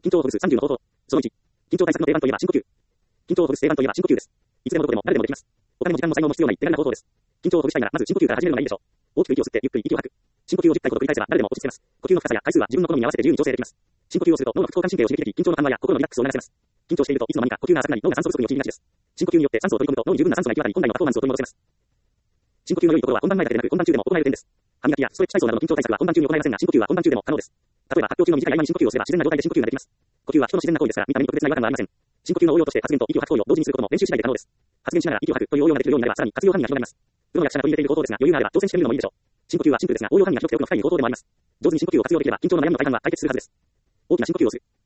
緊張をほぐす30の方法。その1。緊張対策の定番といえば深呼吸。緊張をほぐす定番といえば深呼吸です。いつでもどこでも誰でもできます。お金も時間も才能も必要ない手軽な方法です。緊張をほぐしたいならまず深呼吸から始めるのがいいでしょう。大きく息を吸ってゆっくり息を吐く。深呼吸を10回ほど繰り返せば誰でも落ち着けます。呼吸の深さや回数は自分の好みに合わせて自由に調整できます。深呼吸をすると脳の副交感神経を刺激でき、緊張の緩和や心のリラックスを促せます。緊張しているといつの間にか呼吸が浅くなり脳が酸素不足に陥りがちです。深呼吸によって酸素を取り込むと脳に十分な酸素が行き渡り本来のパフォーマンスを取り戻せます。深呼吸の良いところは本番前だけでなく本番中でも行える点です。歯磨きやストレッチ体操などの緊張対策は本番中に行えませんが深呼吸は本番中でも可能です。例えば発表中の短い合間に深呼吸をすれば自然な状態で深呼吸ができます。呼吸は人の自然な行為ですから見た目に特別な違和感はありません。深呼吸の応用として発言と息を吐く行為を同時にすることも練習次第で可能です。発言しながら息を吐くという応用ができるようになればさらに活用範囲が広がります。どの役者が取り入れている方法ですが余裕があれば挑戦してみるのもいいでしょう。深呼吸はシンプルですが応用範囲が広くて奥の深い方法でもあります。上手に深呼吸を活用できれば緊張の悩みの大半は解決するはずです。大きな深呼吸をする。